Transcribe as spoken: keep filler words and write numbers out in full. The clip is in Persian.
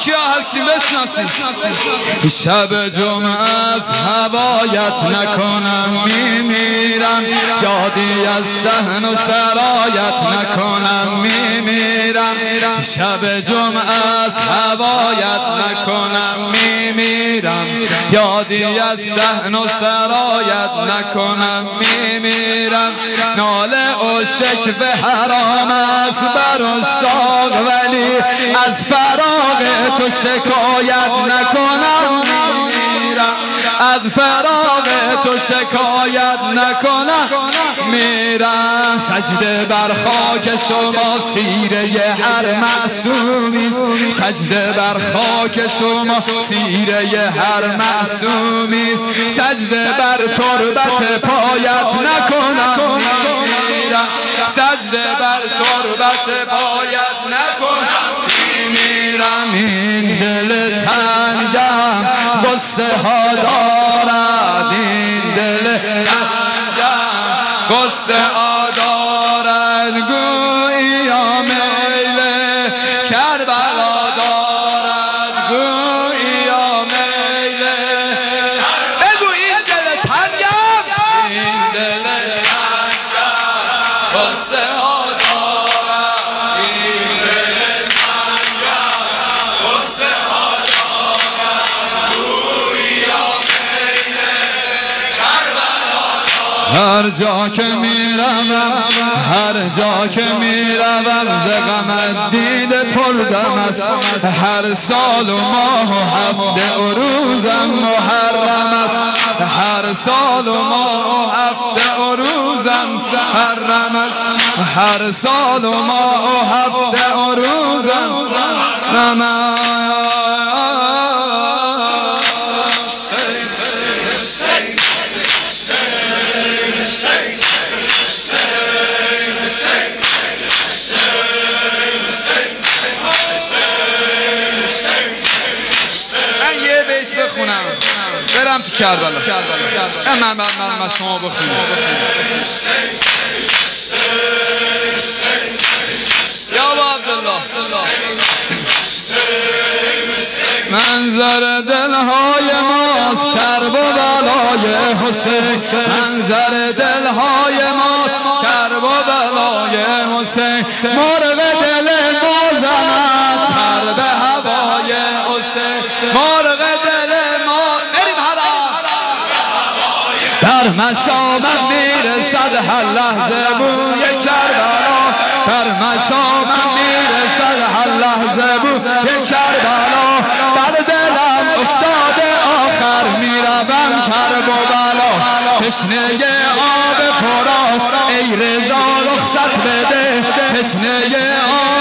کیا هستیم بشناسیم. شب جمعه از هوایت نکنم میمیرم، یادی از صحن و سرایت نکنم میمیرم. شب جمعه از هوایت نکنم میمیرم، یادی از صحن و سرایت نکنم میمیرم. ناله و شکوه حرام است بر عشاق، ولی از فراق تو شکایت نکنم میمیرم. از فراق تو شکایت نکنم میرم. سجده بر خاک شما سیره هر معصومی است، سجده بر خاک شما سیره هر معصومی است. سجده بر تربت پایت نکنم میمیرم، سجده بر تربت پایت نکنم میمیرم. این دل تنگم غصه ها دارد، این دل تنگم غصه ها دارد. گویا میل کربلا دارد، گویا میل. بگو این دل تنگم، این دل تنگم غصه ها دارد، این دل تنگم غصه ها دارد. گویا میل کربلا دارد. هر جا که میروم، هر جا که میروم ز غمت دیده پردم است. هر سال و ماه و هفته و روزم محرم است. هر سال و ماه و هفته و روزم محرم است. هر سال و ماه و هفته و روزم محرم است. بخونم برم تو کربلا، من من من شما بخونم. یا عبدالله منظر دلهای ماست کرب و بلای حسین، منظر دلهای ماست کرب و بلای حسین. مرغ دل ما زند پر به هوای حسین، مرغ دل ما. بریم حالا در مشامم میرسد هر لحظه بوی کربلا، در مشامم میرسد هر لحظه بوی کربلا. بر دلم افتاده آخر میروم کرب و بلا. تشنه آب فرات ای رضا رخصت بده، تشنه آب